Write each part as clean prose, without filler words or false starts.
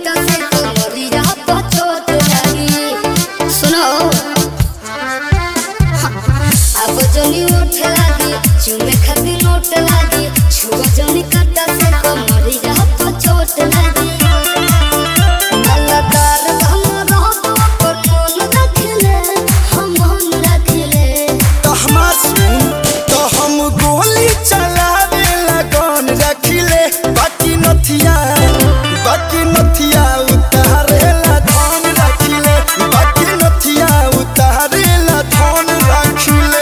काटा से कमरिया पर चोट लगी। सुनो अब जनी उठ लगी चुमे खातिर नोट लगी छुआ जनी काटा से कमरिया पर चोट लगी। बाकी नथिया उतारेला धन रखिले बाकी नथिया उतारेला धन रखिले।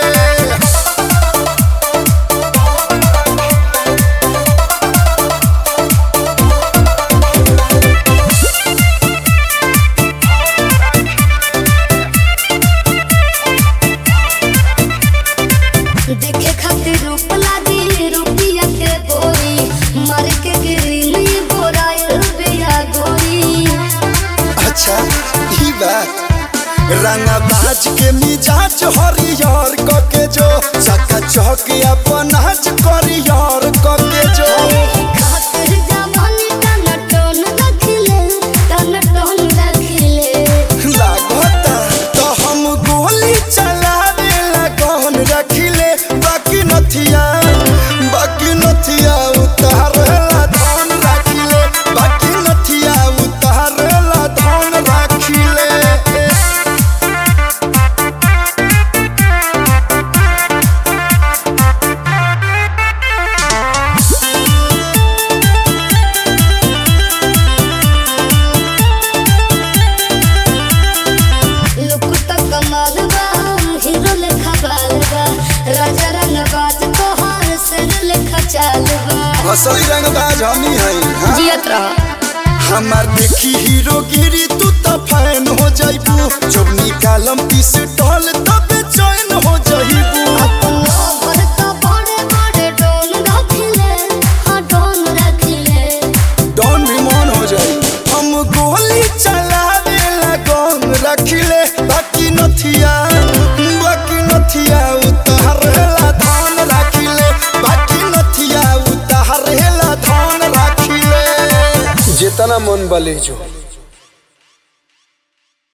देखे खातिर रूप लागी रुपिया के बोरी मार के गिरनी बोराइल बिया गोरी। अच्छा ई बात रंगा बाज के मिजाज हरियर कके जो चका चौक अपन नाच करियर कके जो खातिर जवानी तन टोन रखिले लागता तो हम गोली चलावे लगन रखिले बाकी नथिया उतारेला धन रखिले बाकी नथिया उतारेला धन रखिले। लुकुता कमाल बा हीरो लेखा बाल बा राजा रंगबाज तोहार सिर लेखा चाल बा। असली रंगबाज हमी है जियत रह हमार देखी हीरोगिरी तू तो फैन हो जाइबू जब निकालम पिस्टल तब चैन हो जाइबू। अपन ओवर तो बड़े बड़े डोन रखिले हाँ डोन रखिले डॉन भी मन हो जाई हम गोली चलावे लगन रखिले बाकी नथिया उतारेला धन रखिले बाकी नथिया उतारेला धन रखिले। जितना मन बले जो